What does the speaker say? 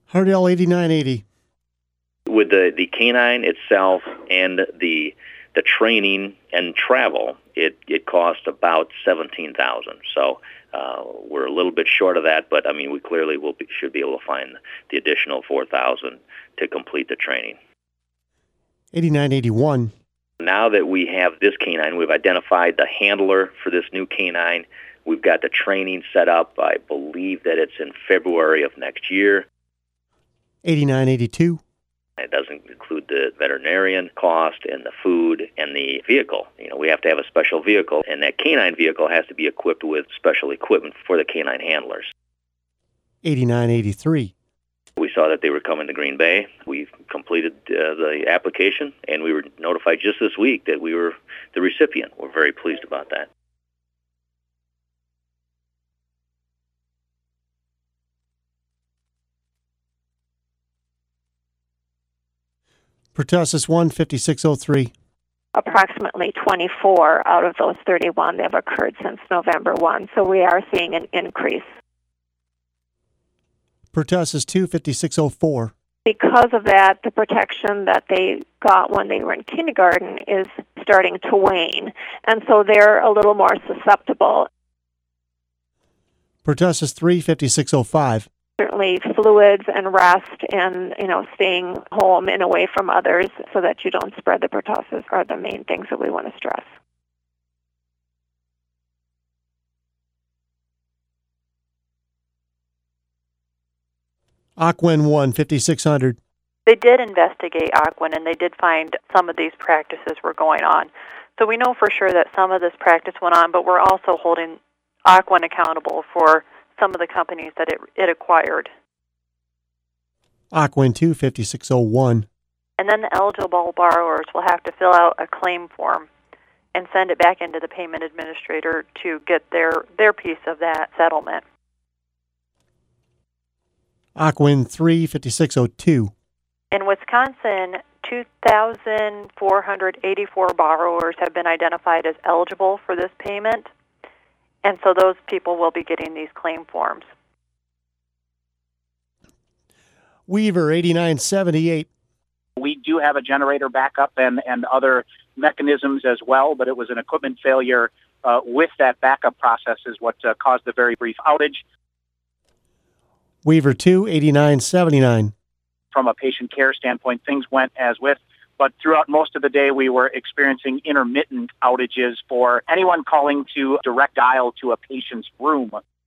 Hardell 8980. With the canine itself and the training and travel, it cost about $17,000. So we're a little bit short of that, but I mean we clearly should be able to find the additional $4,000 to complete the training. 8981. Now that we have this canine, we've identified the handler for this new canine. We've got the training set up. I believe that it's in February of next year. 8982. It doesn't include the veterinarian cost and the food and the vehicle. We have to have a special vehicle, and that canine vehicle has to be equipped with special equipment for the canine handlers. 8983. We saw that they were coming to Green Bay. We completed the application, and we were notified just this week that we were the recipient. We're very pleased about that. Pertussis 1, 5603. Approximately 24 out of those 31 that have occurred since November 1, so we are seeing an increase. Pertussis 2, 5604. Because of that, the protection that they got when they were in kindergarten is starting to wane, and so they're a little more susceptible. Pertussis 3, 5605. Certainly fluids and rest and, staying home and away from others so that you don't spread the pertussis are the main things that we want to stress. Aquin 1, 5600. They did investigate Aquin, and they did find some of these practices were going on. So we know for sure that some of this practice went on, but we're also holding Aquin accountable for some of the companies that it acquired. Aquin 2, 5601. And then the eligible borrowers will have to fill out a claim form and send it back into the payment administrator to get their piece of that settlement. Aquin 3, 5602. In Wisconsin, 2,484 borrowers have been identified as eligible for this payment, and so those people will be getting these claim forms. Weaver 8978. We do have a generator backup and other mechanisms as well, but it was an equipment failure with that backup process is what caused the very brief outage. Weaver 2, 8979. From a patient care standpoint, things went as with, but throughout most of the day we were experiencing intermittent outages for anyone calling to direct dial to a patient's room.